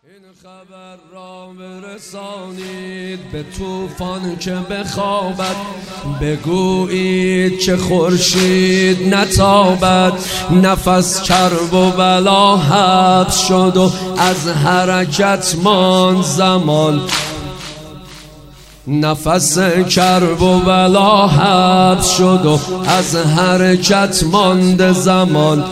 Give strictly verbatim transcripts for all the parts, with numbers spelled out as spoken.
این خبر را برسانید به طوفان که بخوابد، بگویید که خورشید نتابد. نفس کرب و بلا حبس شد و از حرکت ماند زمان. نفس کرب و بلا حبس شد و از حرکت ماند زمان.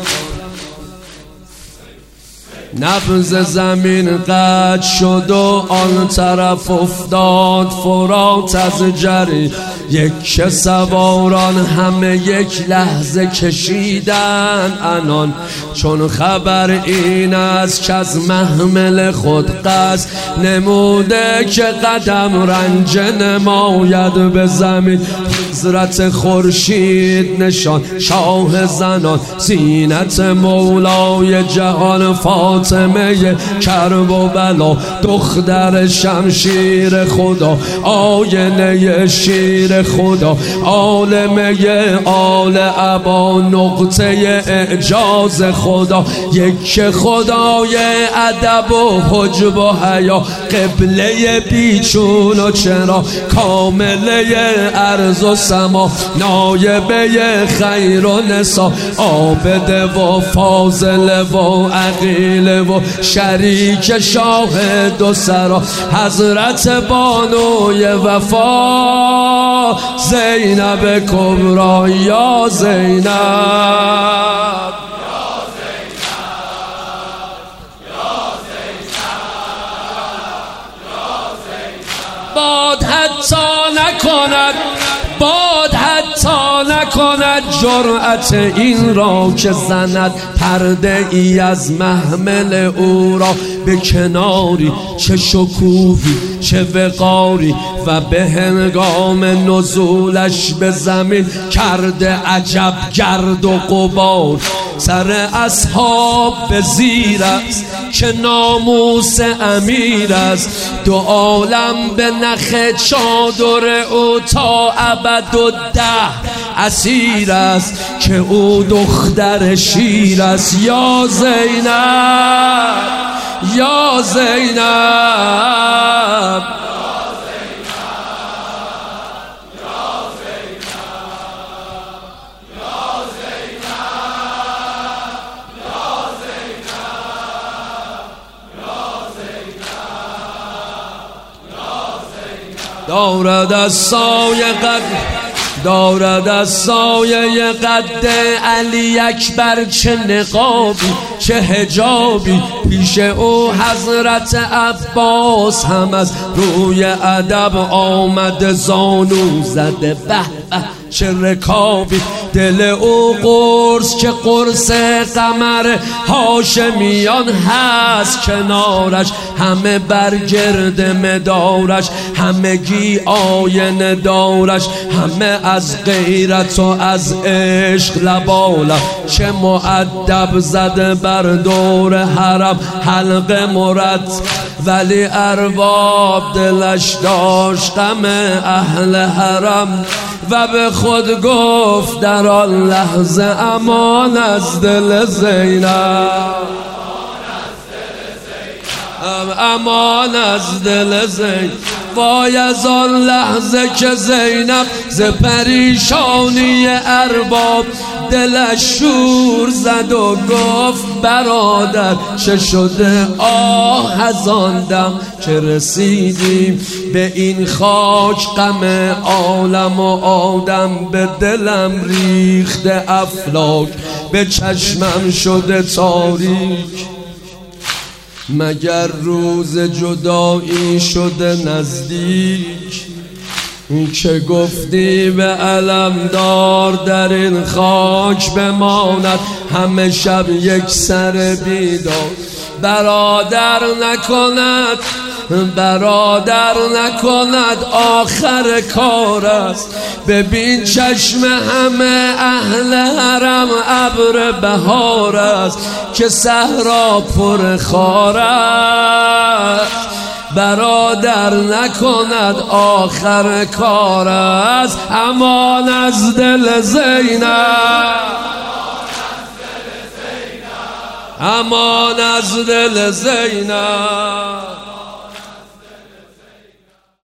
نبض زمین قطع شد و آن طرف افتاد فرات از جری. یک سواران همه یک لحظه کشیدن عنان، چون خبر این است که از محمل خود قصد نموده که قدم رنج نماید به زمین. حضرت خورشید نشان شاه زنان، زینت مولای جهان فاطمه کرب و بلا، دختر شمشیر خدا، آینه شیر خدا، عالمه آل ابا، نقطه اعجاز خدا، یک خدای ادب و حجب و حیا، قبله بیچون و چرا، کامله ارض و سما، نایبه خیر و نسا، عابد و فاضل و عقیل و شریک شاه دو سرا، حضرت بانوی وفا، زینب کبرا یا زینب. باد حتی نکند، باد حتی نکند جرأت این را که زند پرده ای از محمل او را به کناری. چه شکوهی چه وقاری و به هنگام نزولش به زمین کرده عجب گرد و غبار. سر اصحاب به زیر است که ناموس امیر است، دو عالم به نخ چادر او تا ابد و ده اسیر است که او دختر شیر است. یا زینب یا زینب دارد از سایه قد دارد از سایه قد علی اکبر چه نقابی چه حجابی، پیش او حضرت عباس هم از روی ادب آمده زانو زده. به به چه رکابی، دل او قرص که قرص قمر هاشمیان هست کنارش، همه برگرد مدارش، همگی آینه دارش، همه از غیرت و از عشق لباله. چه مؤدب زده بر دور حرم حلقه مرد، ولی ارباب دلش داشت غم اهل حرم و به خود گفت در آن لحظه امان از دل زینب، امان از دل زینب. وای از آن لحظه که زینب ز پریشانی ارباب دلش شور زد و گفت برادر چه شده؟ آه از آن دم که رسیدیم به این خاک، غم عالم و آدم به دلم ریخته افلاک، به چشمم شده تاریک. مگر روز جدایی شده نزدیک که گفتی به علمدار در این خاک بماند همه شب یک سر بیدار. برادر نکند برادر نکند آخر کار است، ببین چشم همه اهل حرم ابر بهار است که صحرا پر خار است. برادر نکند آخر کار است، امان از دل زینب، امان از دل زینب.